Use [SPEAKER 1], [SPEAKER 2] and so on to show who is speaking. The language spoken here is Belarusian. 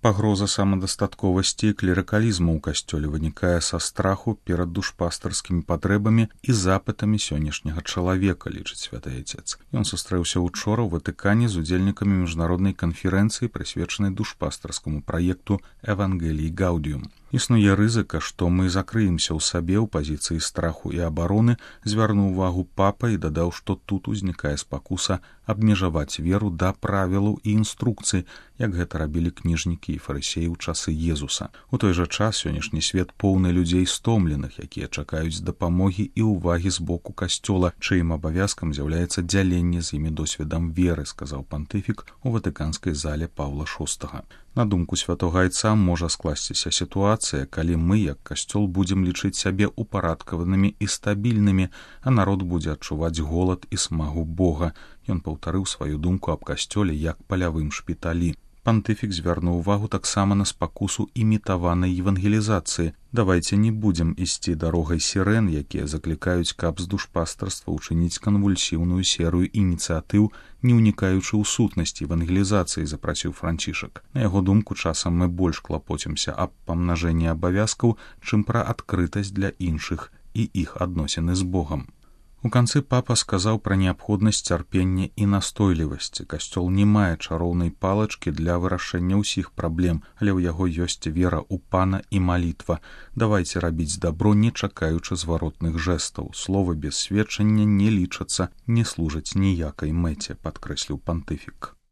[SPEAKER 1] Пагроза самадастатковасці і клерыкалізму ў касцёле вынікае са страху перад душпастарскімі патрэбамі і запытамі сённяшняга чалавека, лічыць святы Отец. Ён сустрэўся учора ў Ватыкане з удзельнікамі міжнароднай канферэнцыі, прысвечанай душпастарскаму праекту «Евангелii Gaudium». Існуе рызыка, што мы закрыемся ў сабе ў пазіцыі страху і абароны, звярнуў увагу папа і дадаў, што тут узнікае спакуса абмежаваць веру да правілаў і інструкцый, як гэта рабілі кніжнікі і фарысеі ў часы Езуса. У той жа час сённяшні свет поўны людзей стомленых, якія чакаюць дапамогі і ўвагі з боку касцёла, чыім абавязкам з'яўляецца дзяленне з імі досведам веры, сказаў пантыфік у ватыканскай зале Паўла VI. На думку святога Айца, можа скласціся сітуацыя, калі мы, як касцёл, будзем лічыць сябе упарадкаванымі і стабільнымі, а народ будзе адчуваць голад і смагу Бога. Ён паўтарыў сваю думку аб касцёле як палявым шпіталі. Пантыфік звярнуў увагу таксама на спакусу імітаванай евангелізацыі. Давайце не будзем ісці дарогай сірэн, якія заклікаюць, каб з душпастарства ўчыніць канвульсіўную серыю ініцыятыў, не ўнікаючы ў сутнасць евангелізацыі, запрасіў Францішак. На яго думку, часам мы больш клапоцімся аб памнажэнні абавязкаў, чым пра адкрытасць для іншых і іх адносіны з Богам. У канцы папа сказаў пра неабходнасць цярпення і настойлівасці. Касцёл не мае чароўнай палачкі для вырашэння ўсіх праблем, але ў яго ёсць вера ў Пана і малітва. Давайце рабіць дабро, не чакаючы зваротных жэстаў. Словы без сведчання не лічацца, не служаць ніякай мэце, падкрэсліў пантыфік.